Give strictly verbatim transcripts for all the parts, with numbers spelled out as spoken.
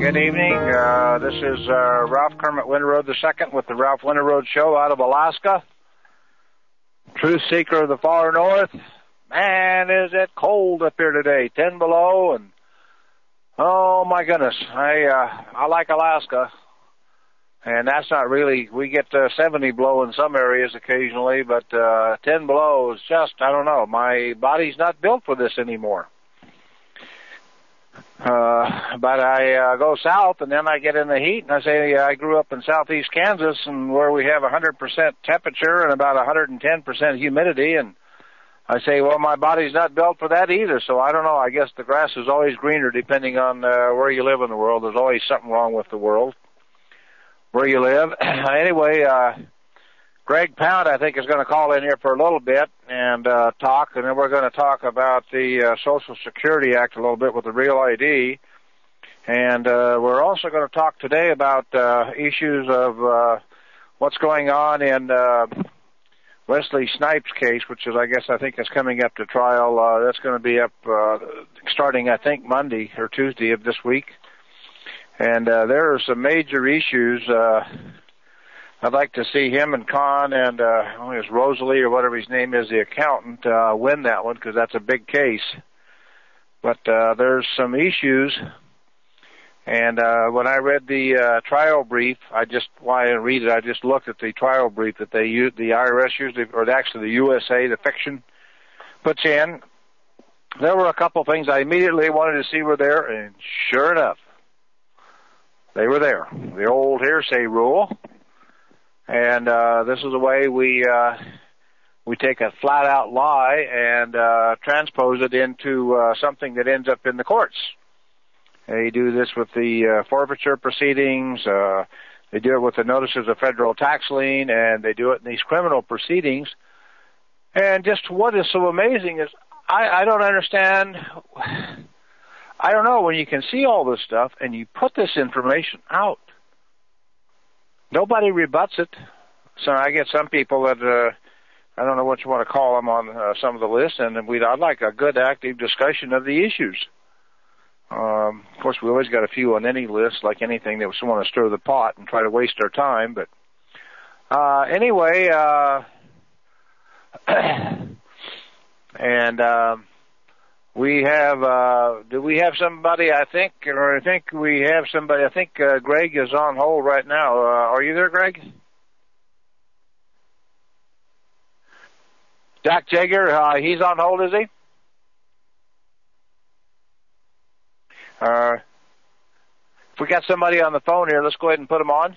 good evening. Uh, this is uh, Ralph Kermit Winterroad the Second with the Ralph Winterroad Show out of Alaska. Truth seeker of the far north. Man, is it cold up here today. Ten below, and oh my goodness, I uh, I like Alaska, and that's not really. We get uh, seventy below in some areas occasionally, but uh, ten below is just, I don't know. My body's not built for this anymore. Uh, but I uh, go south, and then I get in the heat, and I say uh, I grew up in southeast Kansas, and where we have one hundred percent temperature and about one hundred ten percent humidity, and I say, well, my body's not built for that either, so I don't know. I guess the grass is always greener depending on uh, where you live in the world. There's always something wrong with the world, where you live. Anyway, uh, Greg Pound, I think, is going to call in here for a little bit and uh, talk, and then we're going to talk about the uh, Social Security Act a little bit with the Real I D. And uh, we're also going to talk today about uh, issues of uh, what's going on in uh, Wesley Snipes' case, which is, I guess, I think is coming up to trial. Uh, that's going to be up uh, starting, I think, Monday or Tuesday of this week. And uh, there are some major issues. Uh, I'd like to see him and Con and uh, I think it's Rosalie or whatever his name is, the accountant, uh, win that one because that's a big case. But uh, there's some issues. And uh, when I read the uh, trial brief, I just, why I didn't read it, I just looked at the trial brief that they use, the I R S usually, or actually the U S A, the fiction, puts in. There were a couple things I immediately wanted to see were there, and sure enough, they were there. The old hearsay rule. And uh, this is the way we uh, we take a flat-out lie and uh, transpose it into uh, something that ends up in the courts. They do this with the uh, forfeiture proceedings. Uh, they do it with the notices of federal tax lien, and they do it in these criminal proceedings. And just what is so amazing is I, I don't understand. I don't know, when you can see all this stuff and you put this information out, nobody rebuts it. So I get some people that, uh, I don't know what you want to call them on uh, some of the lists, and we'd, I'd like a good active discussion of the issues. Um, of course, we always got a few on any list, like anything that we want to stir the pot and try to waste our time. But uh, anyway, uh, and uh, we have, uh, do we have somebody, I think, or I think we have somebody, I think uh, Greg is on hold right now. Uh, are you there, Greg? Jack Jager, uh, he's on hold, is he? Uh, if we got somebody on the phone here, let's go ahead and put him on.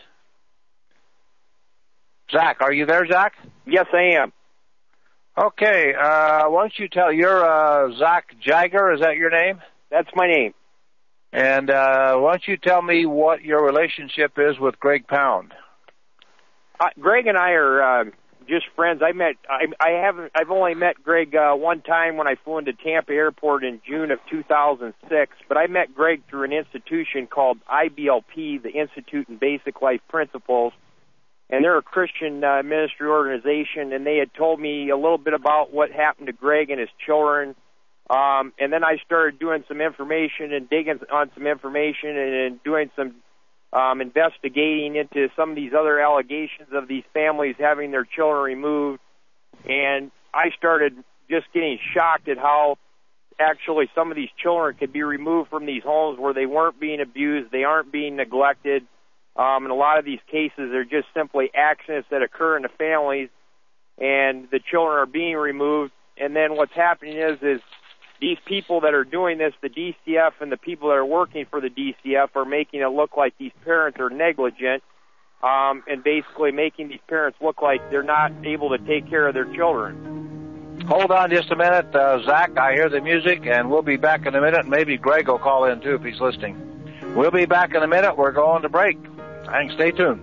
Zach, are you there, Zach? Yes, I am. Okay, uh, why don't you tell, you're uh, Zach Jager, is that your name? That's my name. And uh, why don't you tell me what your relationship is with Greg Pound? Uh, Greg and I are uh, just friends. I met, I, I haven't, I've only met Greg uh, one time when I flew into Tampa Airport in June of two thousand six, but I met Greg through an institution called I B L P, the Institute in Basic Life Principles, and they're a Christian uh, ministry organization, and they had told me a little bit about what happened to Greg and his children, um, and then I started doing some information and digging on some information and, and doing some Um, investigating into some of these other allegations of these families having their children removed, and I started just getting shocked at how actually some of these children could be removed from these homes where they weren't being abused, they aren't being neglected, um, and a lot of these cases are just simply accidents that occur in the families, and the children are being removed, and then what's happening is is these people that are doing this, the D C F and the people that are working for the D C F, are making it look like these parents are negligent, um, and basically making these parents look like they're not able to take care of their children. Hold on just a minute, uh, Zach. I hear the music, and we'll be back in a minute. Maybe Greg will call in, too, if he's listening. We'll be back in a minute. We're going to break. Thanks. Stay tuned.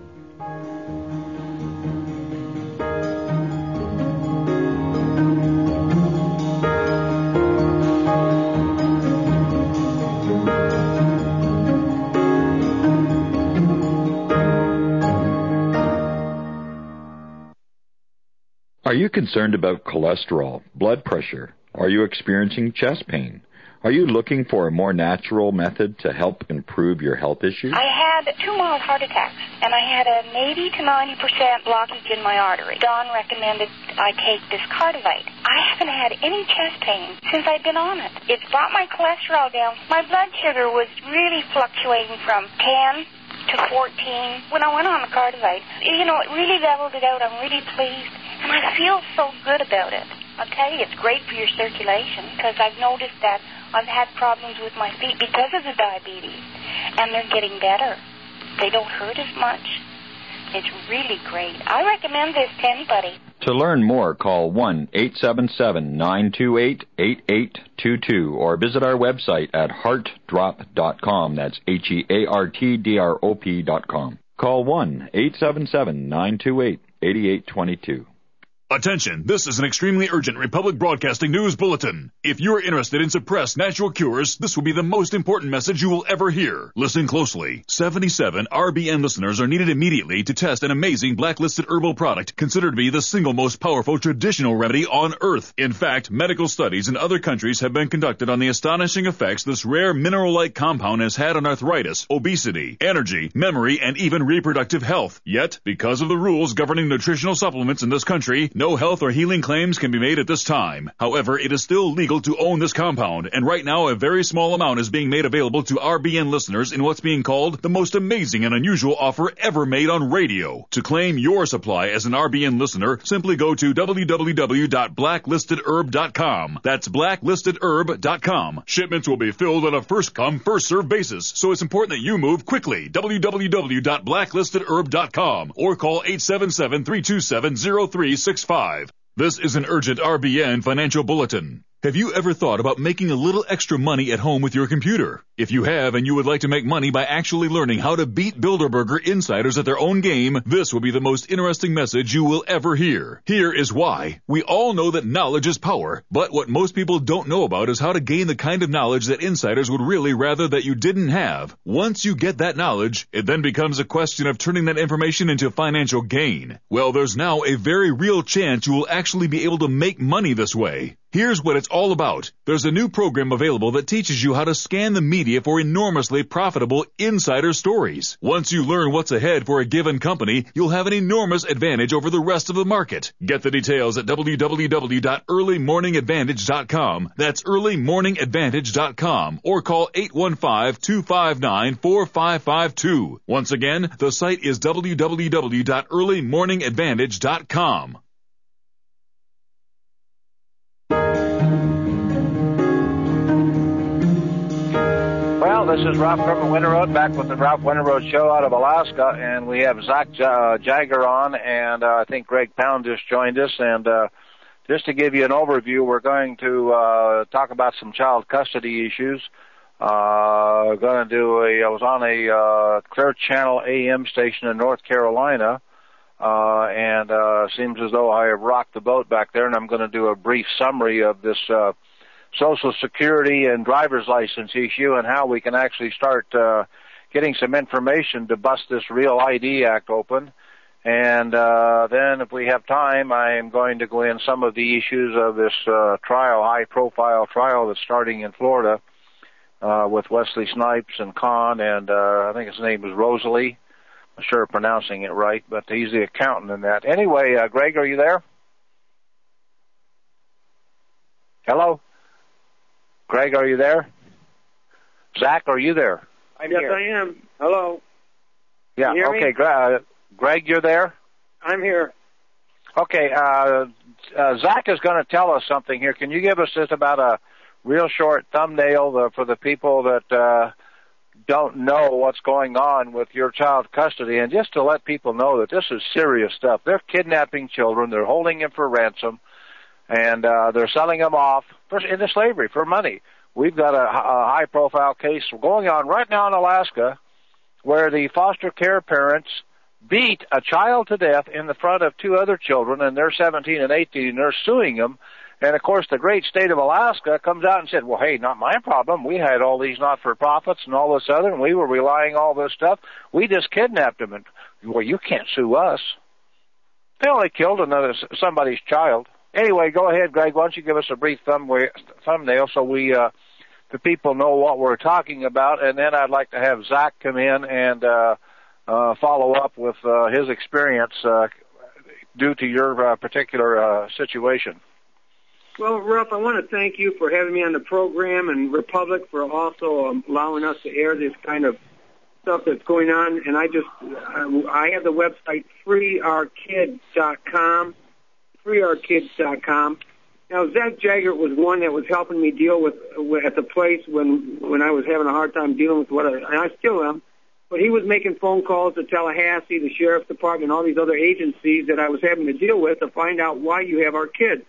Are you concerned about cholesterol, blood pressure? Are you experiencing chest pain? Are you looking for a more natural method to help improve your health issues? I had two mild heart attacks, and I had an eighty to ninety percent blockage in my artery. Don recommended I take this Cardivite. I haven't had any chest pain since I've been on it. It's brought my cholesterol down. My blood sugar was really fluctuating from ten to fourteen when I went on the Cardivite. You know, it really leveled it out. I'm really pleased, and I feel so good about it. I'll tell you, it's great for your circulation, because I've noticed that I've had problems with my feet because of the diabetes, and they're getting better. They don't hurt as much. It's really great. I recommend this to anybody. To learn more, call one eight seven seven, nine two eight, eight eight two two or visit our website at heart drop dot com. That's H E A R T D R O P dot com. Call one eight seven seven, nine two eight, eight eight two two. Attention, this is an extremely urgent Republic Broadcasting News Bulletin. If you're interested in suppressed natural cures, this will be the most important message you will ever hear. Listen closely. seventy-seven R B N listeners are needed immediately to test an amazing blacklisted herbal product considered to be the single most powerful traditional remedy on Earth. In fact, medical studies in other countries have been conducted on the astonishing effects this rare mineral-like compound has had on arthritis, obesity, energy, memory, and even reproductive health. Yet, because of the rules governing nutritional supplements in this country, no health or healing claims can be made at this time. However, it is still legal to own this compound, and right now a very small amount is being made available to R B N listeners in what's being called the most amazing and unusual offer ever made on radio. To claim your supply as an R B N listener, simply go to w w w dot blacklisted herb dot com. That's blacklisted herb dot com. Shipments will be filled on a first-come, first-served basis, so it's important that you move quickly. w w w dot blacklisted herb dot com or call eight seven seven, three two seven, zero three six five. This is an urgent R B N financial bulletin. Have you ever thought about making a little extra money at home with your computer? If you have and you would like to make money by actually learning how to beat Bilderberger insiders at their own game, this will be the most interesting message you will ever hear. Here is why. We all know that knowledge is power, but what most people don't know about is how to gain the kind of knowledge that insiders would really rather that you didn't have. Once you get that knowledge, it then becomes a question of turning that information into financial gain. Well, there's now a very real chance you will actually be able to make money this way. Here's what it's all about. There's a new program available that teaches you how to scan the media for enormously profitable insider stories. Once you learn what's ahead for a given company, you'll have an enormous advantage over the rest of the market. Get the details at w w w dot early morning advantage dot com. That's early morning advantage dot com or call eight one five, two five nine, four five five two. Once again, the site is w w w dot early morning advantage dot com. Well, this is Ralph Kerman Winterroad back with the Ralph Winterroad Show out of Alaska, and we have Zach uh, Jagger on, and uh, I think Greg Pound just joined us. And uh, just to give you an overview, we're going to uh, talk about some child custody issues. Uh, going to do a. I was on a uh, Clear Channel A M station in North Carolina, uh, and uh, seems as though I have rocked the boat back there, and I'm going to do a brief summary of this Uh, Social Security and driver's license issue and how we can actually start uh, getting some information to bust this Real I D Act open. And uh, then if we have time, I am going to go in some of the issues of this uh, trial, high-profile trial that's starting in Florida uh, with Wesley Snipes and Kahn, and uh, I think his name is Rosalie. I'm sure I'm pronouncing it right, but he's the accountant in that. Anyway, uh, Greg, are you there? Hello? Greg, are you there? Zach, are you there? I'm yes, here. I am. Hello. Yeah, you hear okay. me? Gra- uh, Greg, you're there? I'm here. Okay, uh, uh, Zach is going to tell us something here. Can you give us just about a real short thumbnail uh, for the people that uh, don't know what's going on with your child custody, and just to let people know that this is serious stuff. They're kidnapping children. They're holding them for ransom. And uh, they're selling them off for, into slavery for money. We've got a, a high-profile case going on right now in Alaska where the foster care parents beat a child to death in the front of two other children, and they're seventeen and eighteen, and they're suing them. And, of course, the great state of Alaska comes out and said, well, hey, not my problem. We had all these not-for-profits and all this other, and we were relying all this stuff. We just kidnapped them. And, well, you can't sue us. They only killed another somebody's child. Anyway, go ahead, Greg. Why don't you give us a brief thumb, thumbnail so we uh, the people know what we're talking about, and then I'd like to have Zach come in and uh, uh, follow up with uh, his experience uh, due to your uh, particular uh, situation. Well, Ruff, I want to thank you for having me on the program, and Republic for also um, allowing us to air this kind of stuff that's going on. And I just, uh, I have the website free our kids dot com, free our kids dot com. Now, Zach Jagger was one that was helping me deal with, with at the place when when I was having a hard time dealing with what I, and I still am. But he was making phone calls to Tallahassee, the sheriff's department, all these other agencies that I was having to deal with to find out why you have our kids.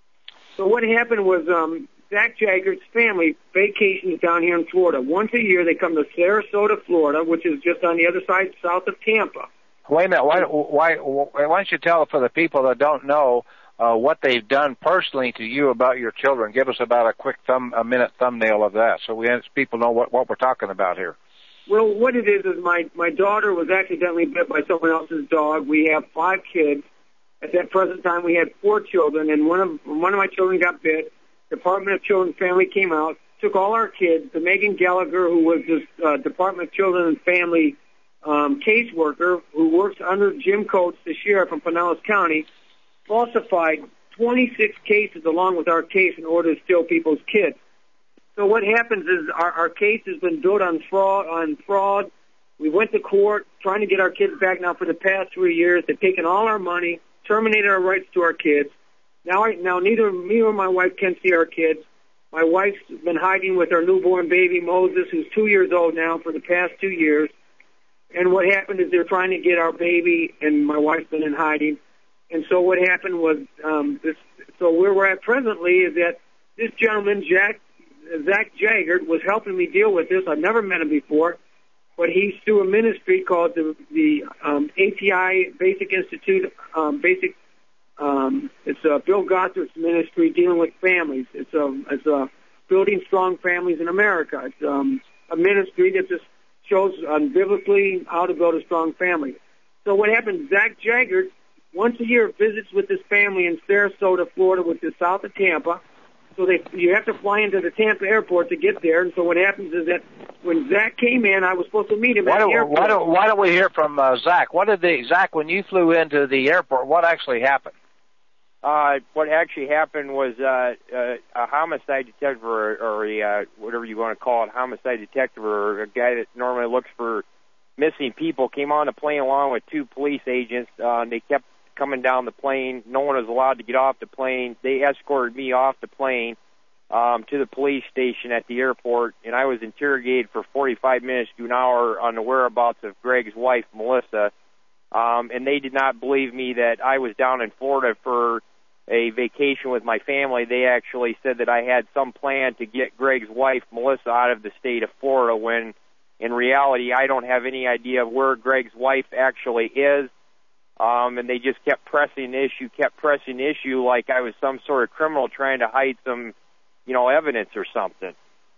So what happened was um, Zach Jagger's family vacations down here in Florida. Once a year, they come to Sarasota, Florida, which is just on the other side, south of Tampa. Wait a minute. Why, why, why don't you tell for the people that don't know uh, what they've done personally to you about your children? Give us about a quick thumb, a minute thumbnail of that, so we people know what, what we're talking about here. Well, what it is is my my daughter was accidentally bit by someone else's dog. We have five kids. At that present time, we had four children, and one of one of my children got bit. Department of Children and Family came out, took all our kids. The Megan Gallagher, who was this uh, Department of Children and Family um, caseworker, who works under Jim Coates, the sheriff in Pinellas County, falsified twenty-six cases along with our case in order to steal people's kids. So what happens is our, our case has been built on fraud. On fraud, we went to court trying to get our kids back. Now for the past three years, they've taken all our money, terminated our rights to our kids. Now, I, now neither me or my wife can see our kids. My wife's been hiding with our newborn baby Moses, who's two years old now, for the past two years. And what happened is they're trying to get our baby, and my wife's been in hiding. And so what happened was um, this. So where we're at presently is that this gentleman, Jack. Zach Jagger, was helping me deal with this. I've never met him before, but he's through a ministry called the the um, A T I Basic Institute. Um, Basic, um, it's a Bill Gothard's ministry dealing with families. It's a it's a building strong families in America. It's um, a ministry that just shows um, biblically how to build a strong family. So what happened? Zach Jagger once a year visits with his family in Sarasota, Florida, which is south of Tampa. So they, you have to fly into the Tampa airport to get there. And so what happens is that when Zach came in, I was supposed to meet him why at don't, the airport. Why don't, why don't we hear from uh, Zach? What did the Zach, when you flew into the airport, what actually happened? Uh, what actually happened was uh, uh, a homicide detective, or, or a, uh, whatever you want to call it, homicide detective, or a guy that normally looks for missing people, came on the plane along with two police agents. Uh, and they kept coming down the plane. No one was allowed to get off the plane. They escorted me off the plane um, to the police station at the airport, and I was interrogated for forty-five minutes to an hour on the whereabouts of Greg's wife, Melissa. Um, and they did not believe me that I was down in Florida for a vacation with my family. They actually said that I had some plan to get Greg's wife, Melissa, out of the state of Florida, when in reality I don't have any idea where Greg's wife actually is. Um, and they just kept pressing the issue, kept pressing the issue like I was some sort of criminal trying to hide some, you know, evidence or something.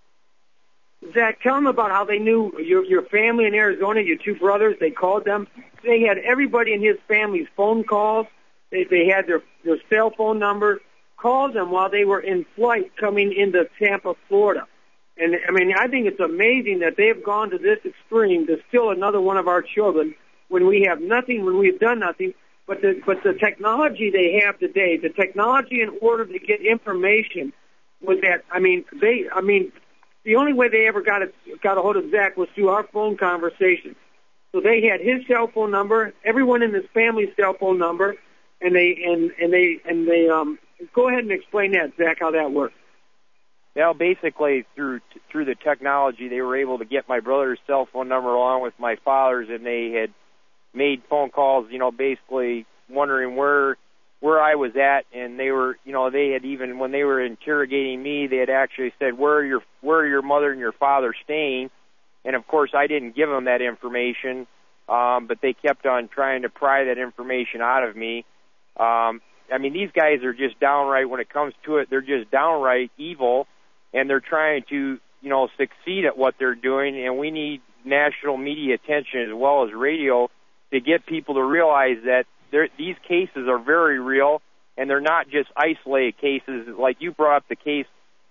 Zach, tell them about how they knew your your family in Arizona, your two brothers. They called them. They had everybody in his family's phone calls. They, they had their, their cell phone numbers. Called them while they were in flight coming into Tampa, Florida. And, I mean, I think it's amazing that they've gone to this extreme to steal another one of our children when we have nothing, when we've done nothing. But the, but the technology they have today, the technology in order to get information was that, I mean, they, I mean, the only way they ever got a, got a hold of Zach was through our phone conversations. So they had his cell phone number, everyone in his family's cell phone number, and they, and, and they, and they, um, go ahead and explain that, Zach, how that works. Well, basically, through through the technology, they were able to get my brother's cell phone number along with my father's, and they had made phone calls, you know, basically wondering where where I was at, and they were, you know, they had even, when they were interrogating me, they had actually said, where are your, where are your mother and your father staying? And, of course, I didn't give them that information, um, but they kept on trying to pry that information out of me. Um, I mean, these guys are just downright, when it comes to it, they're just downright evil, and they're trying to, you know, succeed at what they're doing, and we need national media attention as well as radio to get people to realize that these cases are very real, and they're not just isolated cases. Like you brought up the case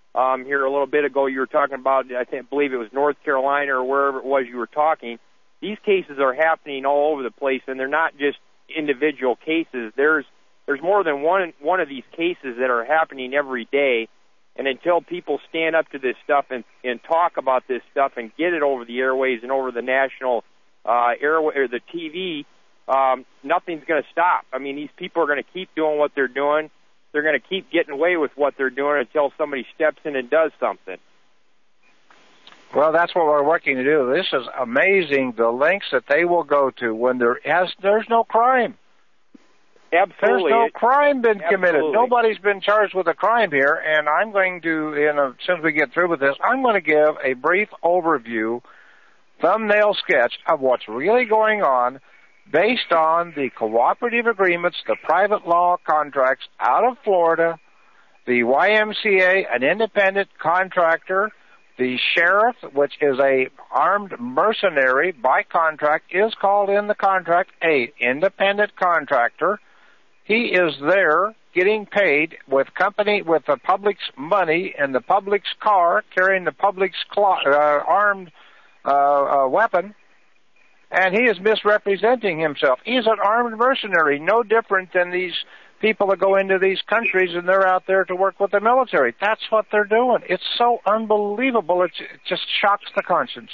um, here a little bit ago. You were talking about, I think, believe it was North Carolina or wherever it was you were talking. These cases are happening all over the place, and they're not just individual cases. There's there's more than one one of these cases that are happening every day. And until people stand up to this stuff and, and talk about this stuff and get it over the airways and over the national uh, airway or the T V, um, nothing's going to stop. I mean, these people are going to keep doing what they're doing. They're going to keep getting away with what they're doing until somebody steps in and does something. Well, that's what we're working to do. This is amazing, the lengths that they will go to when there has there's no crime. Absolutely. There's no crime been committed. Absolutely. Nobody's been charged with a crime here, and I'm going to, in a, as soon as we get through with this, I'm going to give a brief overview, thumbnail sketch of what's really going on based on the cooperative agreements, the private law contracts out of Florida, the Y M C A, an independent contractor, the sheriff, which is a armed mercenary by contract, is called in the contract a independent contractor. He is there getting paid with company with the public's money and the public's car, carrying the public's cl- uh, armed uh, uh, weapon, and he is misrepresenting himself. He's an armed mercenary, no different than these people that go into these countries and they're out there to work with the military. That's what they're doing. It's so unbelievable. It's, it just shocks the conscience.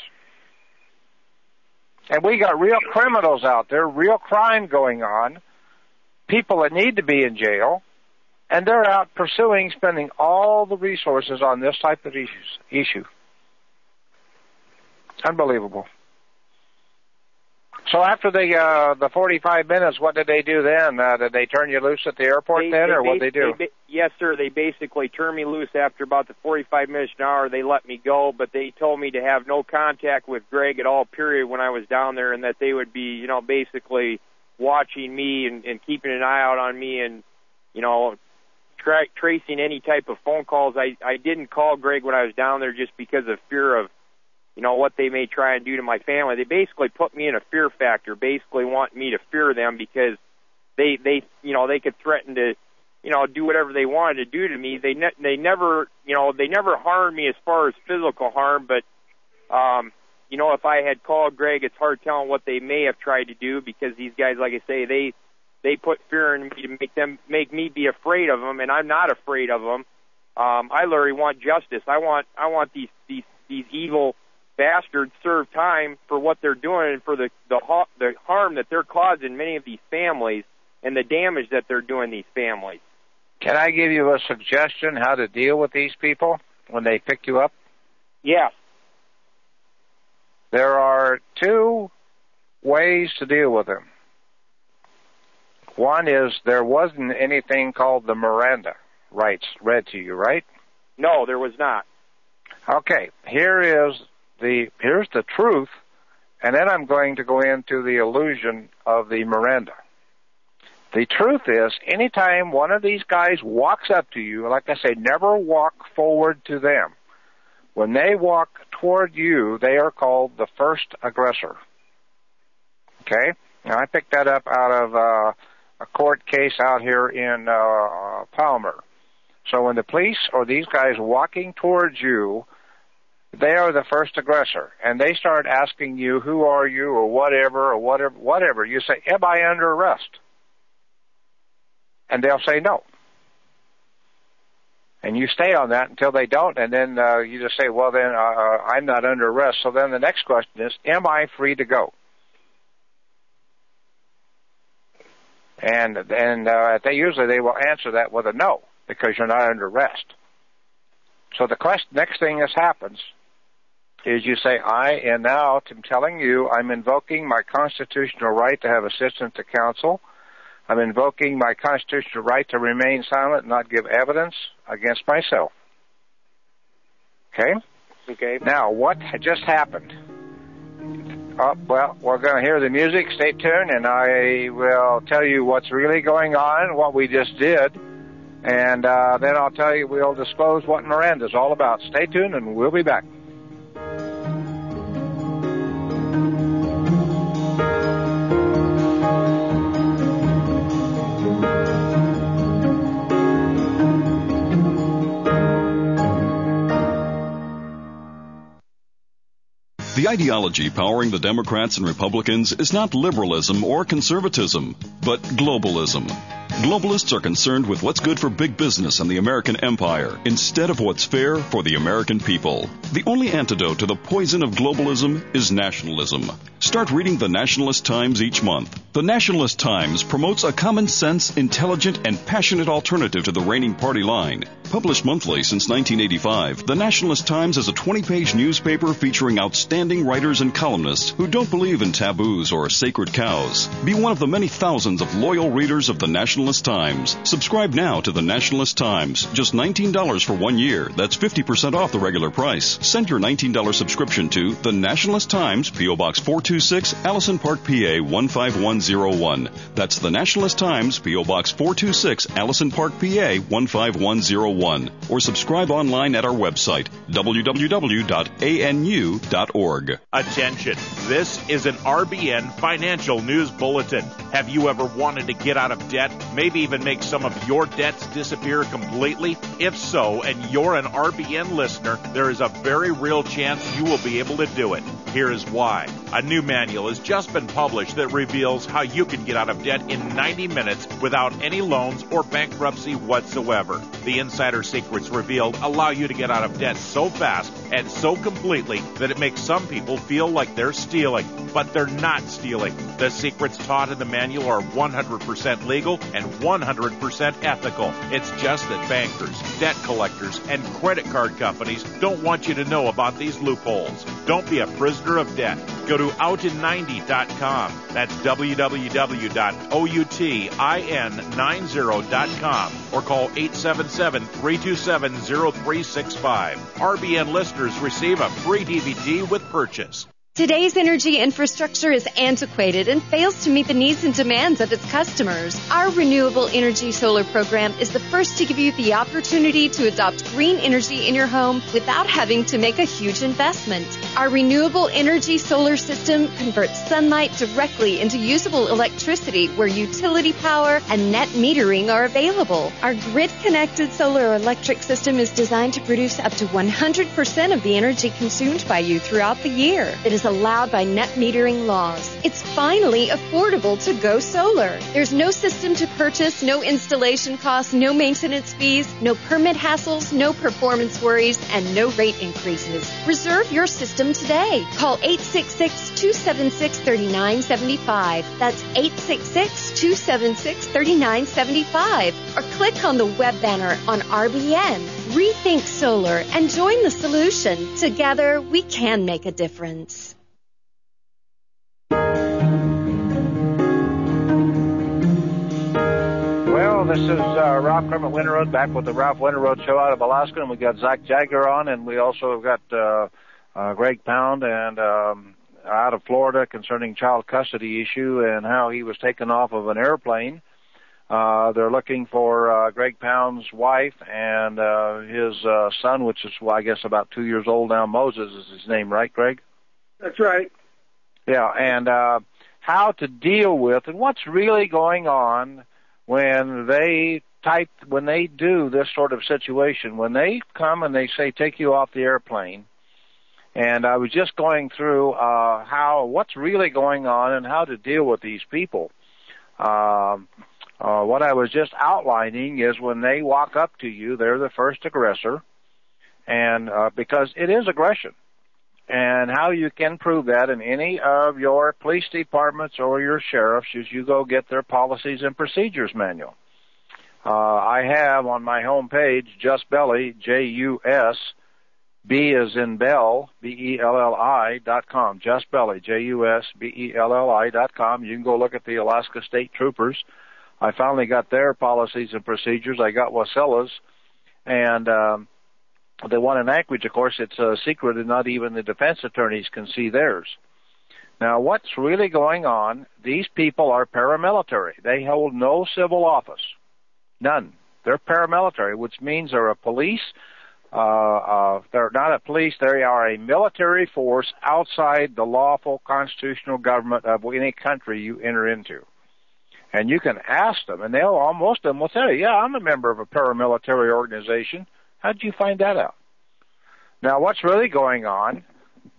And we got real criminals out there, real crime going on, people that need to be in jail, and they're out pursuing, spending all the resources on this type of issues, issue. Unbelievable. So after the uh, the forty-five minutes, what did they do then? Uh, did they turn you loose at the airport they, then, they or what did they do? They, yes, sir. They basically turned me loose after about the forty-five minutes an hour. They let me go, but they told me to have no contact with Greg at all, period, when I was down there, and that they would be, you know, basically watching me and, and keeping an eye out on me and, you know, tra- tracing any type of phone calls. I, I didn't call Greg when I was down there just because of fear of, you know, what they may try and do to my family. They basically put me in a fear factor, basically want me to fear them because they, they, you know, they could threaten to, you know, do whatever they wanted to do to me. They, ne- they never, you know, they never harmed me as far as physical harm, but, um, you know, if I had called Greg, it's hard telling what they may have tried to do because these guys, like I say, they, they put fear in me to make them, make me be afraid of them, and I'm not afraid of them. Um, I literally want justice. I want, I want these, these, these evil bastards serve time for what they're doing and for the, the the harm that they're causing many of these families and the damage that they're doing these families. Can I give you a suggestion how to deal with these people when they pick you up? Yes. There are two ways to deal with them. One is there wasn't anything called the Miranda rights read to you, right? No, there was not. Okay, here is the here's the truth, and then I'm going to go into the illusion of the Miranda. The truth is, anytime one of these guys walks up to you, like I say, never walk forward to them. When they walk toward you, they are called the first aggressor. Okay? Now, I picked that up out of uh, a court case out here in uh, Palmer. So when the police or these guys walking towards you, they are the first aggressor, and they start asking you, who are you, or whatever, or whatever, whatever. You say, am I under arrest? And they'll say no. And you stay on that until they don't, and then uh, you just say, well, then uh, I'm not under arrest. So then the next question is, am I free to go? And and uh, they usually they will answer that with a no, because you're not under arrest. So the question, next thing that happens is you say, I am now I'm telling you I'm invoking my constitutional right to have assistance to counsel. I'm invoking my constitutional right to remain silent and not give evidence against myself. Okay? Okay. Now, what just happened? Oh, well, we're going to hear the music. Stay tuned, and I will tell you what's really going on, what we just did, and uh, then I'll tell you, we'll disclose what Miranda's all about. Stay tuned, and we'll be back. The ideology powering the Democrats and Republicans is not liberalism or conservatism, but globalism. Globalists are concerned with what's good for big business and the American empire instead of what's fair for the American people. The only antidote to the poison of globalism is nationalism. Start reading the Nationalist Times each month. The Nationalist Times promotes a common sense, intelligent, and passionate alternative to the reigning party line. Published monthly since nineteen eighty-five, the Nationalist Times is a twenty-page newspaper featuring outstanding writers and columnists who don't believe in taboos or sacred cows. Be one of the many thousands of loyal readers of the Nationalist Times. Subscribe now to the Nationalist Times. Just nineteen dollars for one year. That's fifty percent off the regular price. Send your nineteen dollars subscription to the Nationalist Times, P O. Box four two six, Allison Park, P A one five one zero one. That's the Nationalist Times, P O. Box four two six, Allison Park, P A one five one zero one. Or subscribe online at our website, w w w dot a n u dot org. Attention, this is an R B N Financial News Bulletin. Have you ever wanted to get out of debt, maybe even make some of your debts disappear completely? If so, and you're an R B N listener, there is a very real chance you will be able to do it. Here is why. A new manual has just been published that reveals how you can get out of debt in ninety minutes without any loans or bankruptcy whatsoever. The insider secrets revealed allow you to get out of debt so fast and so completely that it makes some people feel like they're stealing, but they're not stealing. The secrets taught in the manual are one hundred percent legal and one hundred percent ethical. It's just that bankers, debt collectors, and credit card companies don't want you to know about these loopholes. Don't be a prisoner of debt. Go to out in ninety dot com. That's w w w dot outin ninety dot com or call eight seven seven, three two seven, zero three six five. R B N listeners receive a free D V D with purchase. Today's energy infrastructure is antiquated and fails to meet the needs and demands of its customers. Our Renewable Energy Solar program is the first to give you the opportunity to adopt green energy in your home without having to make a huge investment. Our Renewable Energy Solar system converts sunlight directly into usable electricity where utility power and net metering are available. Our grid-connected solar electric system is designed to produce up to one hundred percent of the energy consumed by you throughout the year. It is allowed by net metering laws. It's finally affordable to go solar. There's no system to purchase, no installation costs, no maintenance fees, no permit hassles, no performance worries, and no rate increases. Reserve your system today. Call eight six six, two seven six, three nine seven five. That's eight six six, two seven six, three nine seven five. Or click on the web banner on R B N. Rethink solar and join the solution. Together, we can make a difference. Well, this is uh, Ralph Kermit Winterroad back with the Ralph Winterroad Show out of Alaska, and we got Zach Jagger on, and we also have got uh, uh, Greg Pound and um, out of Florida concerning child custody issue and how he was taken off of an airplane. Uh, they're looking for uh, Greg Pound's wife and uh, his uh, son, which is, well, I guess, about two years old now. Moses is his name, right, Greg? That's right. Yeah, and uh, how to deal with and what's really going on when they type, when they do this sort of situation, when they come and they say, take you off the airplane. And I was just going through uh, how, what's really going on and how to deal with these people. Um, uh, what I was just outlining is when they walk up to you, they're the first aggressor, and uh, because it is aggression. And how you can prove that in any of your police departments or your sheriffs is you go get their policies and procedures manual. Uh, I have on my home page, Just Belly, J U S, B as in Bell, B E L L I dot com. Just Belly, J U S B E L L I dot com. You can go look at the Alaska State Troopers. I finally got their policies and procedures. I got Wasella's, and um, the one in Anchorage, of course, it's a secret, and not even the defense attorneys can see theirs. Now, what's really going on, these people are paramilitary. They hold no civil office. None. They're paramilitary, which means they're a police. Uh, uh, they're not a police. They are a military force outside the lawful constitutional government of any country you enter into. And you can ask them, and they'll, most of them will tell you, yeah, I'm a member of a paramilitary organization. How did you find that out? Now, what's really going on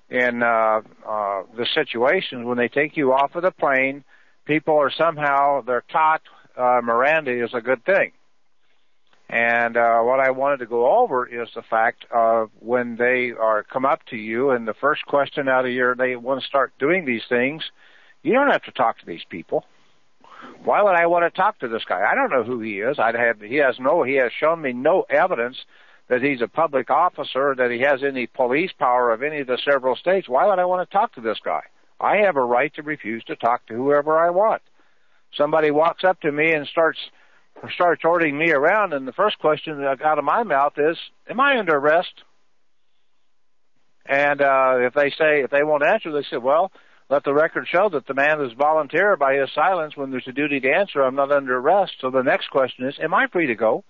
in uh, uh, the situations when they take you off of the plane, people are somehow, they're taught uh, Miranda is a good thing. And uh, what I wanted to go over is the fact of when they are come up to you and the first question out of your, they want to start doing these things, you don't have to talk to these people. Why would I want to talk to this guy? I don't know who he is. I'd have, he has no, he has shown me no evidence that he's a public officer, that he has any police power of any of the several states. Why would I want to talk to this guy? I have a right to refuse to talk to whoever I want. Somebody walks up to me and starts starts ordering me around, and the first question out of my mouth is, am I under arrest? And uh, if they say, if they won't answer, they say, well, let the record show that the man is volunteer by his silence. When there's a duty to answer, I'm not under arrest. So the next question is, am I free to go?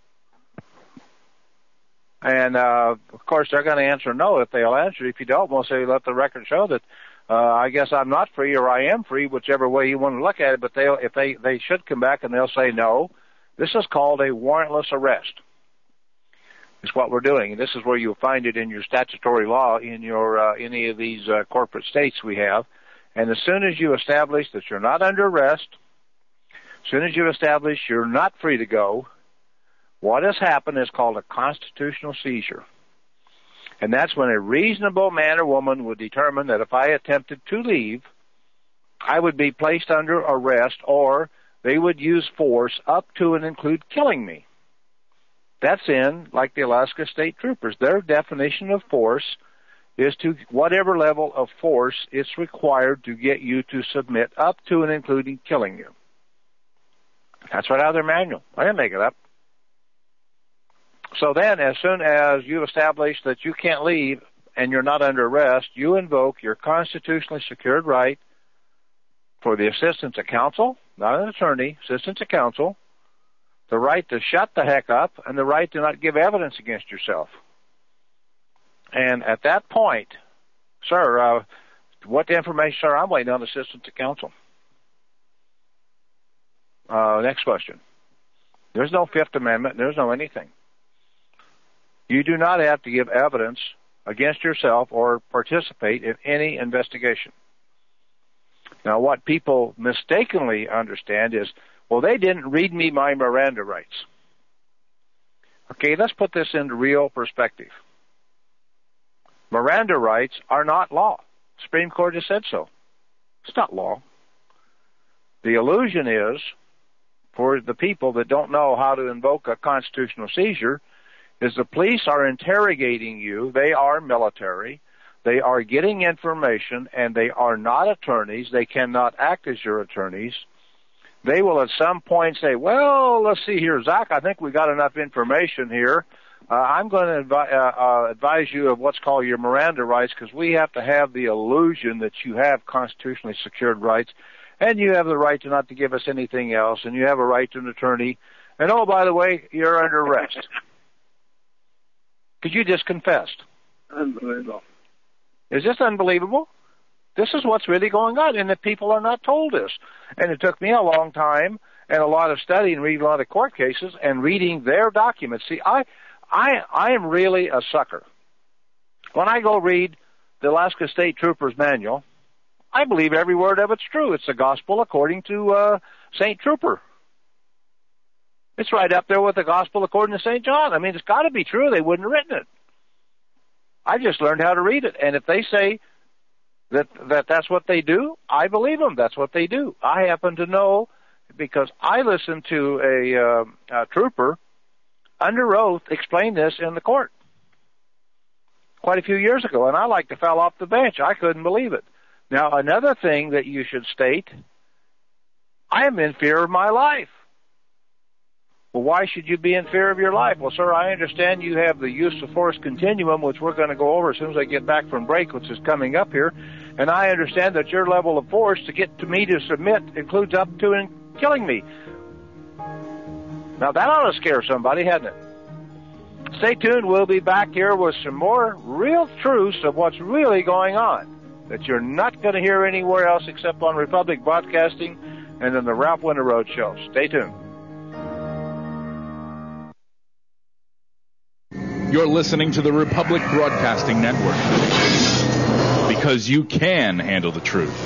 And, uh, of course, they're going to answer no if they'll answer. If you don't, we'll say, let the record show that uh, I guess I'm not free or I am free, whichever way you want to look at it. But they'll, if they, they should come back and they'll say no. This is called a warrantless arrest. It's what we're doing. This is where you'll find it in your statutory law in your uh, any of these uh, corporate states we have. And as soon as you establish that you're not under arrest, as soon as you establish you're not free to go, what has happened is called a constitutional seizure. And that's when a reasonable man or woman would determine that if I attempted to leave, I would be placed under arrest, or they would use force up to and include killing me. That's in, like the Alaska State Troopers. Their definition of force is to whatever level of force it's required to get you to submit up to and including killing you. That's right out of their manual. I didn't make it up. So then, as soon as you establish that you can't leave and you're not under arrest, you invoke your constitutionally secured right for the assistance of counsel, not an attorney, assistance of counsel, the right to shut the heck up, and the right to not give evidence against yourself. And at that point, sir, uh, what information, sir? I'm waiting on assistance of counsel. Uh, next question. There's no Fifth Amendment. There's no anything. You do not have to give evidence against yourself or participate in any investigation. Now, what people mistakenly understand is, well, they didn't read me my Miranda rights. Okay, let's put this into real perspective. Miranda rights are not law. Supreme Court has said so. It's not law. The illusion is, for the people that don't know how to invoke a constitutional seizure, is the police are interrogating you. They are military. They are getting information, and they are not attorneys. They cannot act as your attorneys. They will at some point say, well, let's see here, Zach, I think we got enough information here. Uh, I'm going to advi- uh, uh, advise you of what's called your Miranda rights, because we have to have the illusion that you have constitutionally secured rights, and you have the right to not to give us anything else, and you have a right to an attorney. And, oh, by the way, you're under arrest. Because you just confessed. Unbelievable. Is this unbelievable? This is what's really going on, and the people are not told this. And it took me a long time and a lot of study and reading a lot of court cases and reading their documents. See, I, I, I am really a sucker. When I go read the Alaska State Troopers Manual, I believe every word of it's true. It's the gospel according to uh, Saint Trooper. It's right up there with the gospel according to Saint John. I mean, it's got to be true. They wouldn't have written it. I just learned how to read it. And if they say that, that that's what they do, I believe them. That's what they do. I happen to know because I listened to a, uh, a trooper under oath explain this in the court quite a few years ago, and I like to fell off the bench. I couldn't believe it. Now, another thing that you should state, I am in fear of my life. Well, why should you be in fear of your life? Well, sir, I understand you have the use of force continuum, which we're going to go over as soon as I get back from break, which is coming up here. And I understand that your level of force to get to me to submit includes up to and killing me. Now, that ought to scare somebody, hasn't it? Stay tuned. We'll be back here with some more real truths of what's really going on that you're not going to hear anywhere else except on Republic Broadcasting and in the Ralph Winter Road Show. Stay tuned. You're listening to the Republic Broadcasting Network. because you can handle the truth.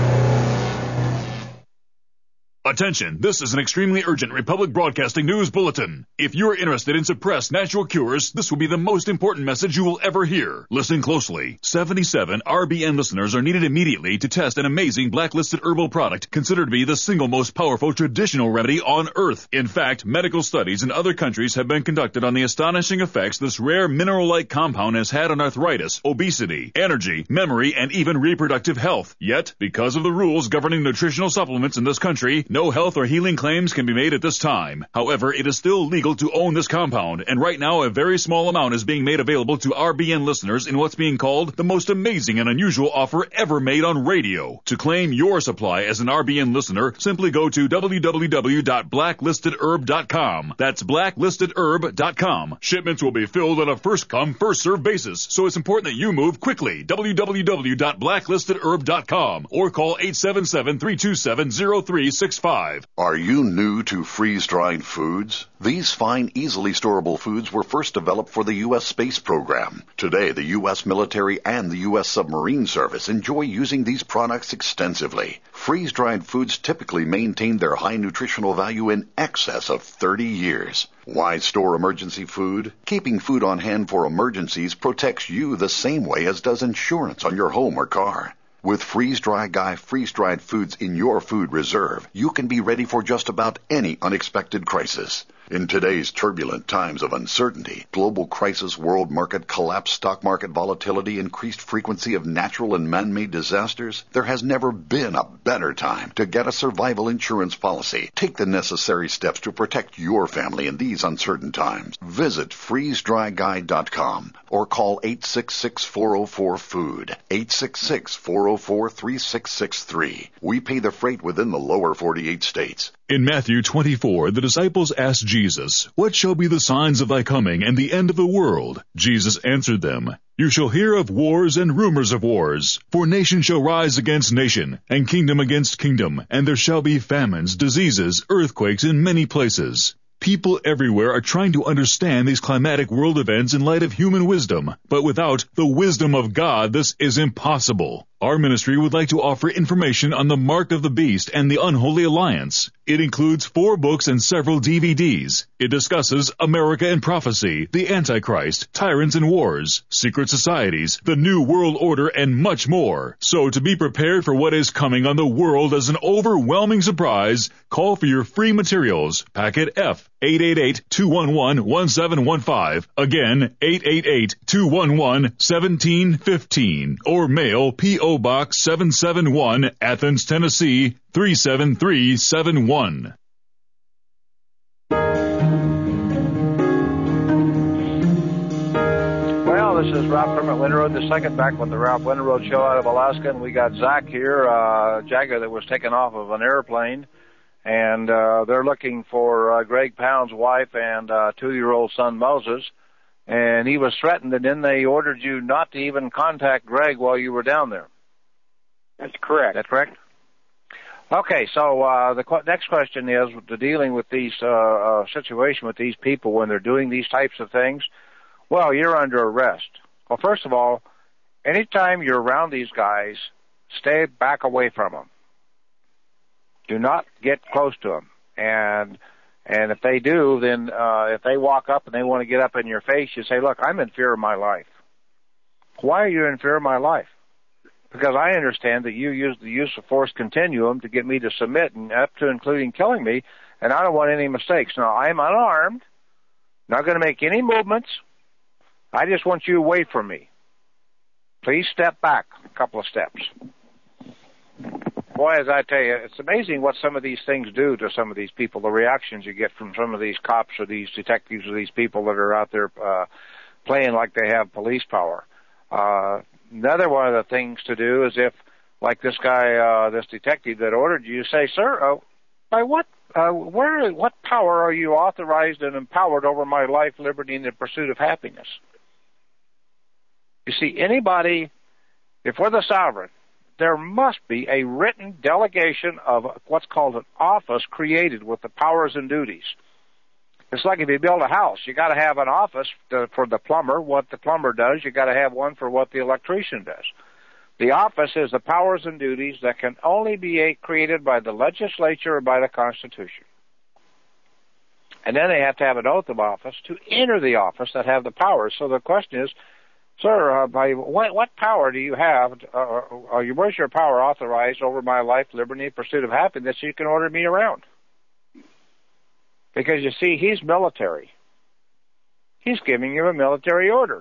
Attention, this is an extremely urgent Republic Broadcasting News Bulletin. If you're interested in suppressed natural cures, this will be the most important message you will ever hear. Listen closely. seventy-seven R B N listeners are needed immediately to test an amazing blacklisted herbal product considered to be the single most powerful traditional remedy on Earth. In fact, medical studies in other countries have been conducted on the astonishing effects this rare mineral-like compound has had on arthritis, obesity, energy, memory, and even reproductive health. Yet, because of the rules governing nutritional supplements in this country, no health or healing claims can be made at this time. However, it is still legal to own this compound, and right now a very small amount is being made available to R B N listeners in what's being called the most amazing and unusual offer ever made on radio. To claim your supply as an R B N listener, simply go to w w w dot blacklisted herb dot com. That's blacklisted herb dot com. Shipments will be filled on a first-come, first-served basis, so it's important that you move quickly. w w w dot blacklisted herb dot com or call eight seven seven, three two seven, zero three six five. Are you new to freeze-dried foods? These fine, easily storable foods were first developed for the U S space program. Today, the U S military and the U S submarine service enjoy using these products extensively. Freeze-dried foods typically maintain their high nutritional value in excess of thirty years. Why store emergency food? Keeping food on hand for emergencies protects you the same way as does insurance on your home or car. With Freeze Dry Guy freeze-dried foods in your food reserve, you can be ready for just about any unexpected crisis. In today's turbulent times of uncertainty, global crisis, world market collapse, stock market volatility, increased frequency of natural and man-made disasters, there has never been a better time to get a survival insurance policy. Take the necessary steps to protect your family in these uncertain times. Visit freeze dry guy dot com or call eight six six, four zero four, food, eight six six, four zero four, three six six three. We pay the freight within the lower forty-eight states. In Matthew twenty-four, the disciples asked Jesus, "What shall be the signs of thy coming and the end of the world?" Jesus answered them, "You shall hear of wars and rumors of wars. For nation shall rise against nation, and kingdom against kingdom, and there shall be famines, diseases, earthquakes in many places." People everywhere are trying to understand these climatic world events in light of human wisdom, but without the wisdom of God, this is impossible. Our ministry would like to offer information on the Mark of the Beast and the Unholy Alliance. It includes four books and several D V Ds. It discusses America and Prophecy, the Antichrist, Tyrants and Wars, Secret Societies, the New World Order, and much more. So to be prepared for what is coming on the world as an overwhelming surprise, call for your free materials. Packet F, eight eight eight, two one one, one seven one five. Again, eight eight eight, two one one, one seven one five. Or mail P O Box seven seven one, Athens, Tennessee, three seven three seven one. Well, this is Ralph from Winterroad the second, back with the Ralph Winterroad Show out of Alaska, and we got Zach here, uh, Jagger that was taken off of an airplane, and uh, they're looking for uh, Greg Pound's wife and uh, two-year-old son Moses. And he was threatened, and then they ordered you not to even contact Greg while you were down there. That's correct. That's correct? Okay, so uh, the qu- next question is the dealing with these uh, uh, situation with these people when they're doing these types of things. Well, you're under arrest. Well, first of all, anytime you're around these guys, stay back away from them. Do not get close to them. And... And if they do, then uh, if they walk up and they want to get up in your face, you say, look, I'm in fear of my life. Why are you in fear of my life? Because I understand that you use the use of force continuum to get me to submit, and up to including killing me, and I don't want any mistakes. Now, I'm unarmed, not going to make any movements. I just want you away from me. Please step back a couple of steps. Boy, as I tell you, it's amazing what some of these things do to some of these people, the reactions you get from some of these cops or these detectives or these people that are out there uh, playing like they have police power. Uh, another one of the things to do is if, like this guy, uh, this detective that ordered you, say, sir, uh, by what, uh, where, what power are you authorized and empowered over my life, liberty, and the pursuit of happiness? You see, anybody, if we're the sovereign, there must be a written delegation of what's called an office created with the powers and duties. It's like if you build a house, you got to have an office to, for the plumber, what the plumber does. You got to have one for what the electrician does. The office is the powers and duties that can only be created by the legislature or by the Constitution. And then they have to have an oath of office to enter the office that have the powers. So the question is, sir, uh, by what, what power do you have, uh, uh, where's your power authorized over my life, liberty, pursuit of happiness, so you can order me around? Because you see, he's military. He's giving you a military order.